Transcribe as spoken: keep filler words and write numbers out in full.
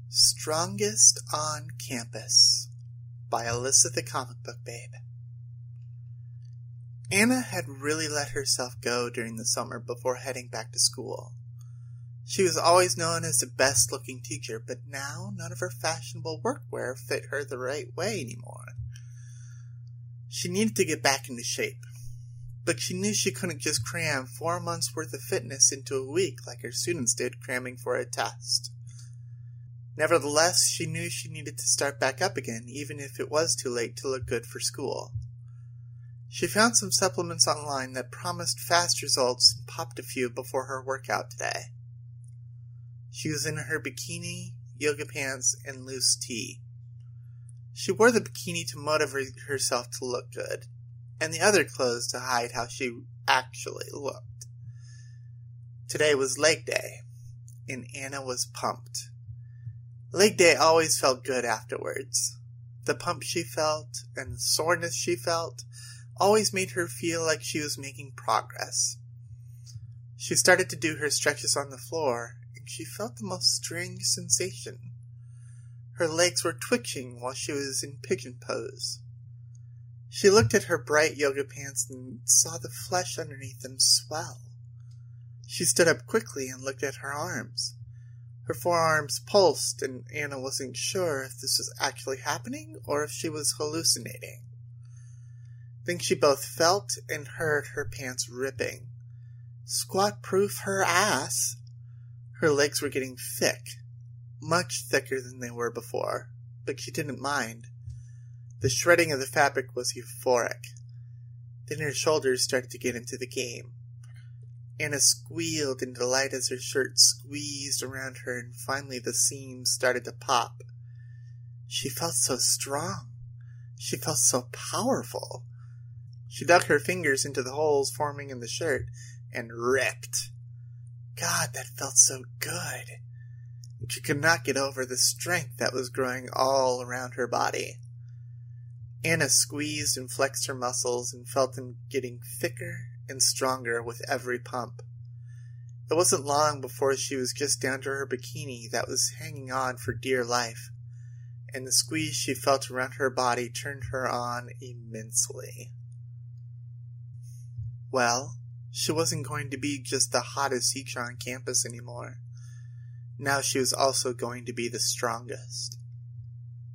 Strongest on Campus by Alyssa the Comic Book Babe. Anna had really let herself go during the summer before heading back to school. She was always known as the best-looking teacher, but now none of her fashionable workwear fit her the right way anymore. She needed to get back into shape, but she knew she couldn't just cram four months' worth of fitness into a week like her students did cramming for a test. Nevertheless, she knew she needed to start back up again, even if it was too late to look good for school. She found some supplements online that promised fast results and popped a few before her workout today. She was in her bikini, yoga pants, and loose tee. She wore the bikini to motivate herself to look good, and the other clothes to hide how she actually looked. Today was leg day, and Anna was pumped. Leg day always felt good afterwards. The pump she felt and the soreness she felt always made her feel like she was making progress. She started to do her stretches on the floor, and she felt the most strange sensation. Her legs were twitching while she was in pigeon pose. She looked at her bright yoga pants and saw the flesh underneath them swell. She stood up quickly and looked at her arms. Her forearms pulsed, and Anna wasn't sure if this was actually happening or if she was hallucinating. Then she both felt and heard her pants ripping. Squat-proof her ass! Her legs were getting thick, much thicker than they were before, but she didn't mind. The shredding of the fabric was euphoric. Then her shoulders started to get into the game. Anna squealed in delight as her shirt squeezed around her and finally the seams started to pop. She felt so strong. She felt so powerful. She dug her fingers into the holes forming in the shirt and ripped. God, that felt so good. And she could not get over the strength that was growing all around her body. Anna squeezed and flexed her muscles and felt them getting thicker and stronger with every pump. It wasn't long before she was just down to her bikini that was hanging on for dear life, and the squeeze she felt around her body turned her on immensely. Well, she wasn't going to be just the hottest teacher on campus anymore. Now she was also going to be the strongest.